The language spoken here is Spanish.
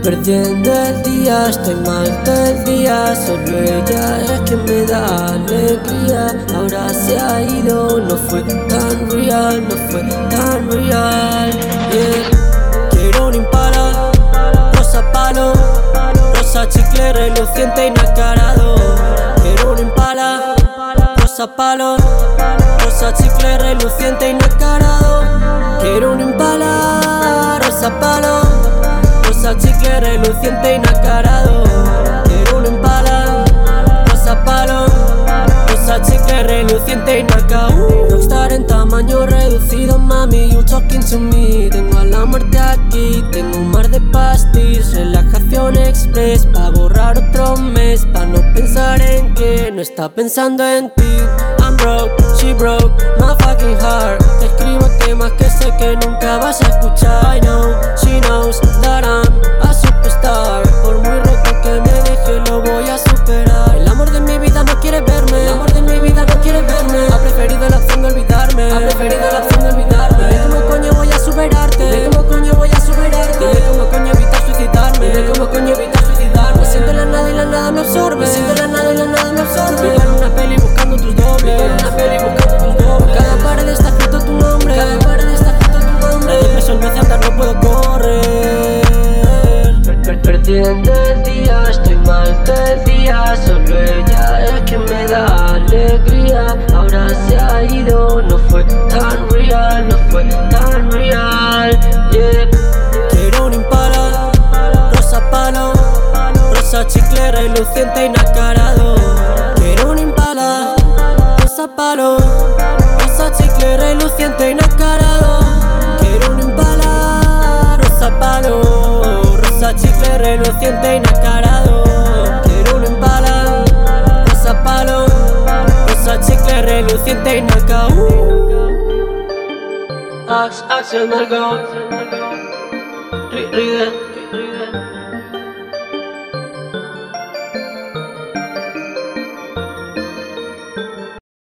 Perdiendo el día, estoy mal todo el día. Solo ella es que me da alegría. Ahora se ha ido, no fue tan real, no fue tan real, yeah. Quiero un Impala, rosa palo, rosa chicle reluciente y nacarado. Quiero un Impala, rosa palo, rosa chicle reluciente y nacarado. Quiero un Impala, rosa palo, rosa chicle reluciente y nacarado. Quiero un Impala, rosa palo, rosa chicle reluciente y nacarado. Rockstar en tamaño reducido, mami, you talking to me. Tengo a la muerte aquí, tengo un mar de pastis. Relajación express, pa' borrar otro mes, pa' no pensar en que no está pensando en ti. I'm broke, she broke, my fucking heart. Te escribo temas que sé que nunca vas a escuchar. I know, she knows that I'm a superstar. Por muy roto que me deje lo voy a superar. El amor de mi vida no quiere verme, el amor de mi vida no quiere verme. Ha preferido la opción de olvidarme, ha preferido la opción de olvidarme. Dime cómo coño voy a superarte, dime cómo coño voy a superarte. Dime cómo coño evitar suicidarme, dime cómo coño evitar suicidarme. Me siento en la nada y la nada me absorbe, me siento en la nada y la nada me absorbe. Vivo en una peli buscando tus dobles, vivo en una peli buscando tus dobles. Cada pared está escrito tu nombre, cada pared está escrito tu nombre. La depresión me hace andar, no puedo correr. Perdiendo el día, estoy mal todo el día. Solo ella es que me da alegría. Ahora se ha ido, no fue tan real, no fue tan real, yeah. Quiero un Impala, rosa palo, rosa chicle reluciente y nacarado. Quiero un Impala, rosa palo, rosa chicle reluciente y nacarado. Quiero un Impala, rosa palo, rosa chicle reluciente y nacarado. Quiero un Impala, rosa palo, rosa chicle reluciente y nacarado. Axel Margot, Ride.